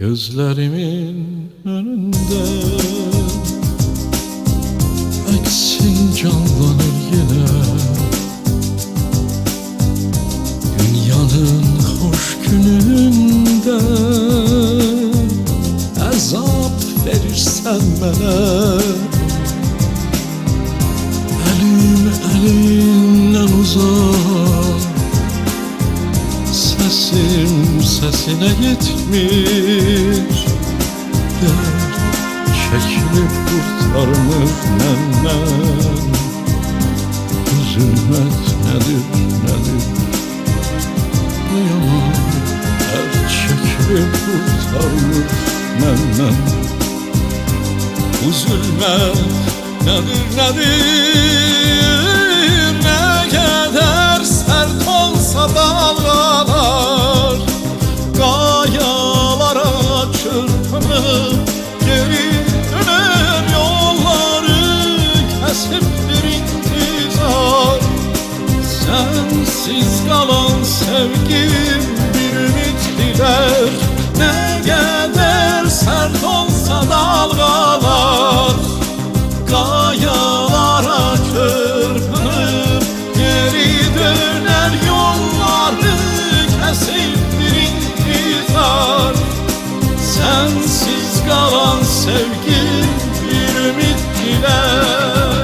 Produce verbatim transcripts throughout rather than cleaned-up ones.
Gözlerimin önünde eksin canlanır yine dünyanın hoş gününde. Əzab verirsən mənə, əlim əlindən uzaq, səsim səsinə yetmir. Dərd çəkilib qurtarmır məndən. Zülmət nədir, nədir? Yaman dərd çəkilib qurtarmır məndən. Bu zülmət nədir, nədir? Nə qədər sərt olsa dalğalar, qayalara çırpınıb geri dönər yolları kəsib bir intizar. Sensiz qalan sevgim bir ümid dilər. Nə qədər sərt olsa dalğalar, qayalara çırpınıb geri dönər yolları kəsib bir intizar. Sensiz qalan sevgim bir ümid dilər.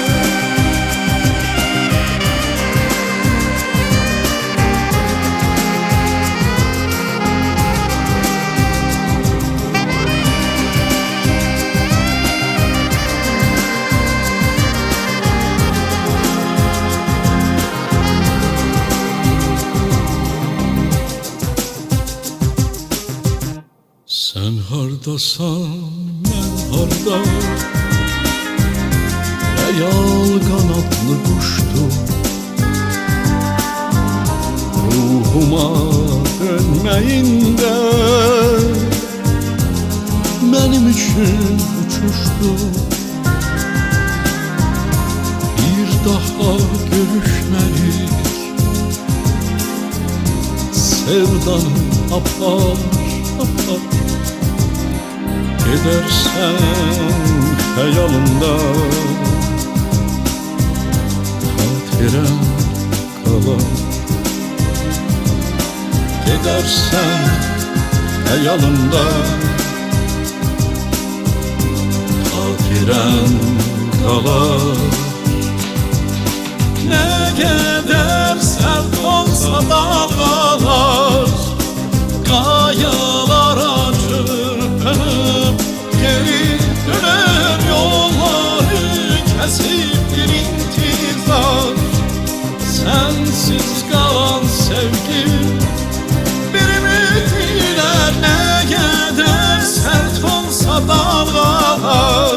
Sen hardasan, mən harda? Xəyal qanadlı quşdur, ruhuma dönməyində mənim üçün uçuşdu. Bir daha görüşməlik, sevdanı apar apar. Gidersen hayalımda, hatıram kalar. Gidersen hayalımda, hatıram kalar. Ne kadar sert olsa dağlar, kayalara çırpınıp geri döner yolları kesip bir intizar. Sensiz kalan sevgim bir ümit ile. Ne kadar sert olsa dağlar,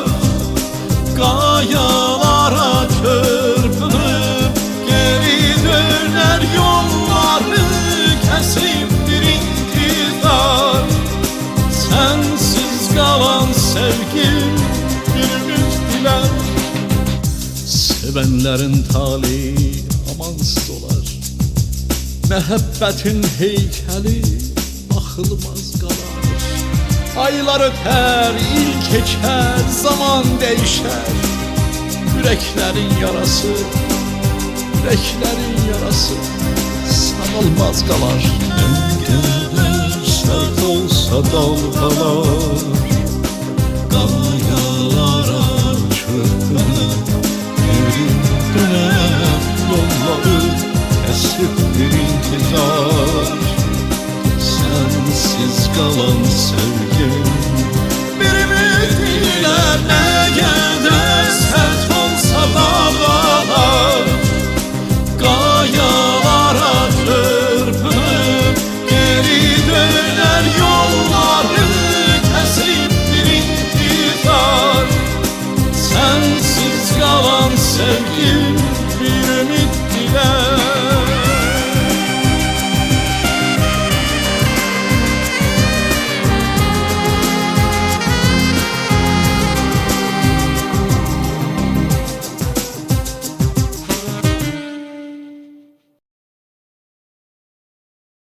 kayalara çırpınıp geri döner yolları kesip bir intizar. Sensiz kalan sevgim bir ümit diler. Sevenlerin tali amansız olar, məhəbbətin heykəli baxılmaz qalar. Aylar ötər, il keçər, zaman dəyişər. Ürəklərin yarası, ürəklərin yarası sağılmaz qalar. Nə qədər sərt olsa dalğalar, qayalara çırpınıb geri dönər yolları kəsib bir intizar. Sensiz qalan sevgim bir ümid ilə. Nə qədər sərt olsa dağlar, qayalara çırpınıb geri döner yolları kəsib bir intizar. Sensiz qalan sevgim